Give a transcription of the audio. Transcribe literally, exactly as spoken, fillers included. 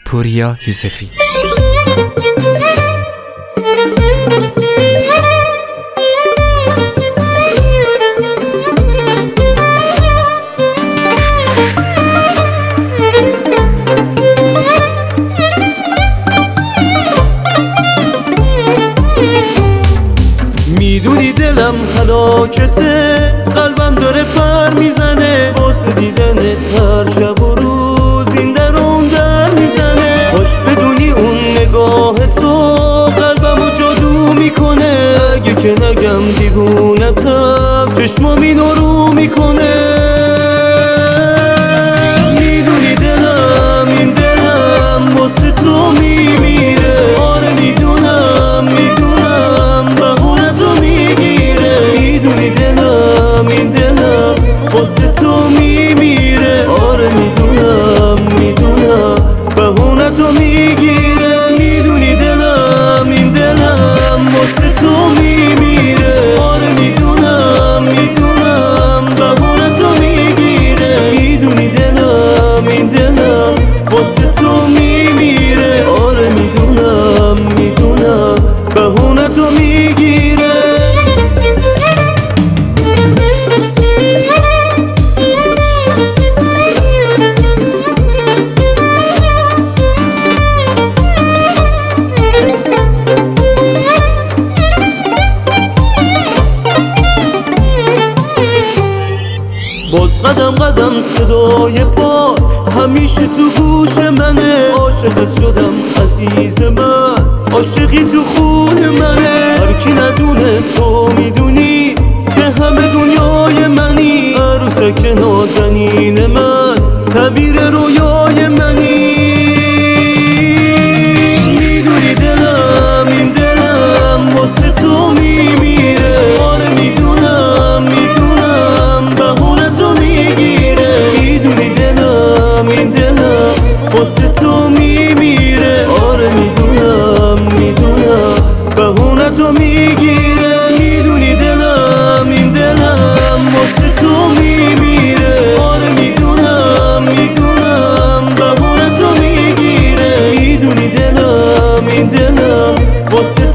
پوریا یوسفی. میدونی دلم هلاکته، قلبم داره پر میزنه واسه دیدنت هر شب و روز این در اون در میزنه. باش بدونی اون نگاه تو قلبمو جادو میکنه، اگه که نگم دیوونتم چشمام اینو رو میکنه. میدونی دلم این دلم واسه تو میمیره، آره میدونم میدونم بهونه تو میگیره. میدونی دلم این دلم واسه تو میمیره، آره میدونم میدونم بهونه تو میگیره. میدونی دلم این دلم واسه تو میمیره، آره میدونم میدونم بهونه تو میگیره. میدونی دلم این دلم واسه تو میمیره، آره میدونم میدونم بهونه تو میگیره. باز قدم قدم صدای پا همیشه تو گوش منه. عاشقت شدم عزیز من، عاشقی تو خون منه. هر کی ندونه تو میدونی که همه دنیای منی، عروسک نازنین من، تعبیر رویای منی. میدونی دلم این دلم واسه تو میمیره، آره میدونم میدونم بهونه تو میگیره. میدونی دلم این دلم واسه تو میمیره، آره میدونم میدونم بهونه تو میگیره. میدونی دلم این دلم واسه تو میمیره، آره میدونم میدونم بهونه تو میگیره. میدونی دلم این دلم واسه